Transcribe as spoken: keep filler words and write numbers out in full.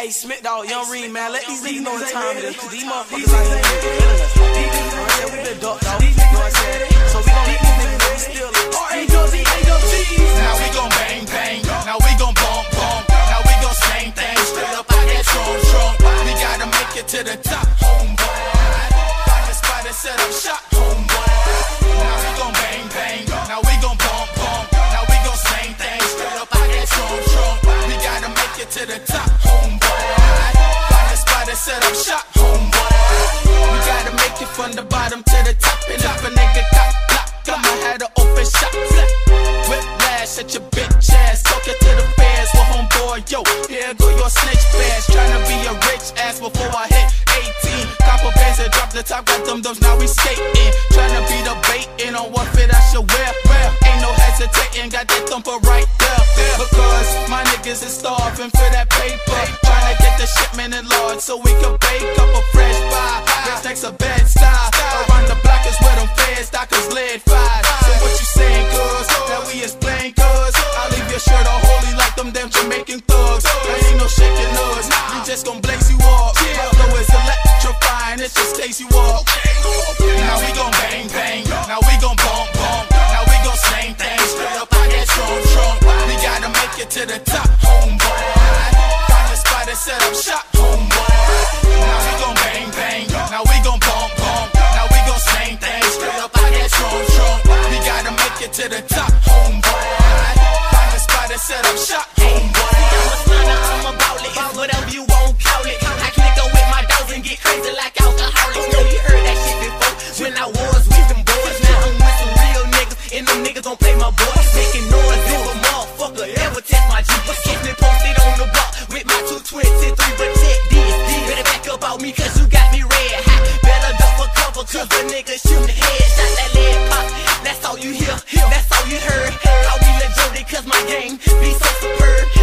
Hey, Smith Dog, Young Reed, man, let these niggas know what time it is, cause these motherfuckers out here killing us. You know what I'm saying? We been ducked off, you know what I'm saying? So we gon' let these niggas know we still now we gon' bang, bang, now we gon' bump, bump, now we gon' slang things, straight up out that trunk, trunk. We gotta make it to the top, homeboy. Find a spot and set up shop, homeboy. Now we gon' bang, bang, now we gon' bump, bump, now we gon' slang things, straight up out that trunk, trunk. We gotta make it to the top, homeboy. Find a spot and set up shop, homeboy. We gotta make it from the bottom to the top, and if a nigga got blocked, I'ma have an open shop. Whiplash at your bitch ass, talk it to the fans. Well, homeboy, yo, here go your snitch bash. Tryna be a rich ass before I hit eighteen. Copper bands and drop the top, got them dubs, now we skating. Tryna be the baitin' on what fit I should wear. Well, ain't no hesitating, got that thumper right there. Because my niggas is starving for that paper. Tryna get the shipment in large so we can bake up a fresh pie. This next a bed style. Around the block is where them feds, dockers lead five. So what you saying, cuz? That we is playing, cuz? I'll leave your shirt all holy like them damn Jamaican thugs. There ain't no shaking us, we just gon' blaze you up. My flow is electrifying, it just takes you up. Now we gon' bang, bang, now we gon' bump, bump, now we gon' slang things, straight up out that trunk, trunk. We gotta make it to the top, homeboy. Find a spot and set up shop, homeboy. Now we gon' bang, bang, now we gon' bump, bump, now we gon' slang things, straight up out that trunk, trunk. We gotta make it to the top, homeboy. Find a spot and set up shop, homeboy. I'm a stunner, I'm a baller, it's whatever you want, call it. I click up with my dogs and get crazy like alcoholics. Know you heard that shit before, when I was with them boys. Now I'm with some real niggas, and them niggas gon' play my boys. Making noise, if a motherfucker ever test my G. Get me posted on the block with my two twenty-three, but check this. Better back up on me, cause you got me red hot. Better duck for cover, cause the nigga shooting headshots. That lead pop, that's all you hear, that's all you heard. Call me Lil Jody, cause my game be so superb.